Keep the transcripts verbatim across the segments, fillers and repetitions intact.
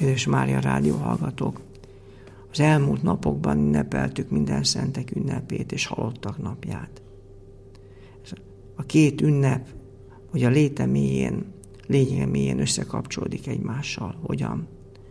Kedves Mária rádió hallgatók! Az elmúlt napokban ünnepeltük minden szentek ünnepét és halottak napját. A két ünnep, hogy a léte mélyén, lényege mélyén összekapcsolódik egymással. Hogyan?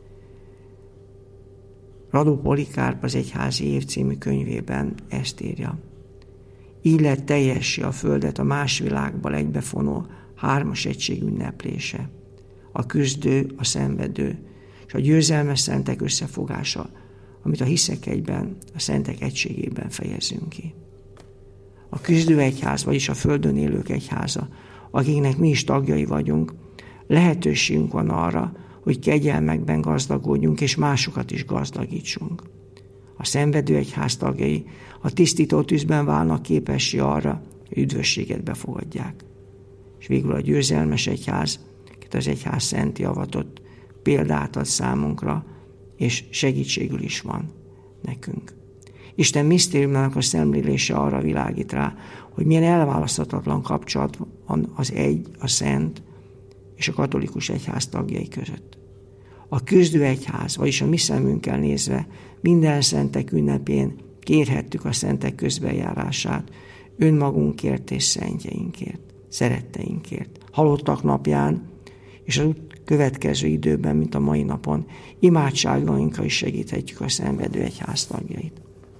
Radó Polikárp az Egyházi Év című könyvében ezt írja. Így lett teljessé a földet a más világban egybefonó hármas egység ünneplése. A küzdő, a szenvedő, és a győzelmes szentek összefogása, amit a hiszek egyben, a szentek egységében fejezünk ki. A küzdő egyház, vagyis a földön élők egyháza, akiknek mi is tagjai vagyunk, lehetőségünk van arra, hogy kegyelmekben gazdagodjunk, és másokat is gazdagítsunk. A szenvedő egyház tagjai a tisztító tűzben válnak képessé arra, hogy üdvösséget befogadják. És végül a győzelmes egyház, akit az egyház szenti avatott, példát ad számunkra, és segítségül is van nekünk. Isten misztériumának a szemlélése arra világít rá, hogy milyen elválaszthatatlan kapcsolat van az egy, a szent és a katolikus egyház tagjai között. A küzdő egyház, vagyis a mi szemünkkel nézve minden szentek ünnepén kérhettük a szentek közbenjárását önmagunkért és szentjeinkért, szeretteinkért. Halottak napján és az következő időben, mint a mai napon, imádságainkkal is segíthetjük a szenvedő egyház tagjait.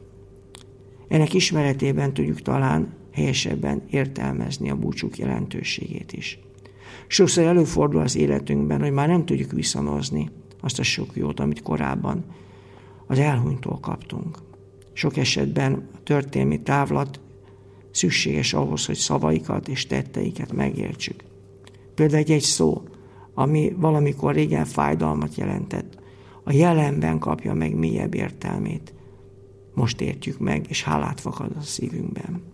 Ennek ismeretében tudjuk talán helyesebben értelmezni a búcsúk jelentőségét is. Sokszor előfordul az életünkben, hogy már nem tudjuk visszanozni azt a sok jót, amit korábban az elhunytól kaptunk. Sok esetben a történelmi távlat szükséges ahhoz, hogy szavaikat és tetteiket megértsük. Például egy, egy szó, ami valamikor régen fájdalmat jelentett, a jelenben kapja meg mélyebb értelmét. Most értjük meg, és hálát fakad a szívünkben.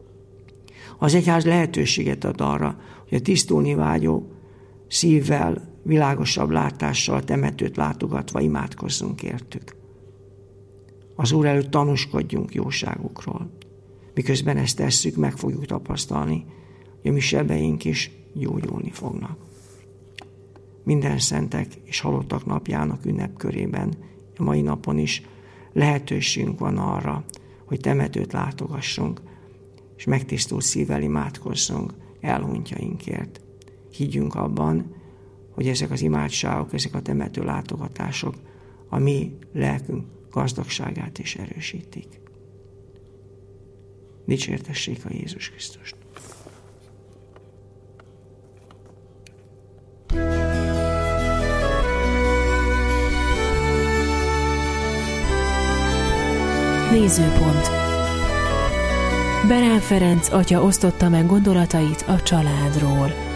Az egyház lehetőséget ad arra, hogy a tisztulni vágyó szívvel, világosabb látással temetőt látogatva imádkozzunk értük. Az Úr előtt tanúskodjunk jóságukról. Miközben ezt tesszük, meg fogjuk tapasztalni, hogy a mi sebeink is gyógyulni fognak. Minden szentek és halottak napjának ünnepkörében, a mai napon is lehetőségünk van arra, hogy temetőt látogassunk, és megtisztult szívvel imádkozzunk elhunytjainkért. Higgyünk abban, hogy ezek az imádságok, ezek a temető látogatások a mi lelkünk gazdagságát is erősítik. Dicsértessék a Jézus Krisztust! Nézőpont. Berán Ferenc atya osztotta meg gondolatait a családról.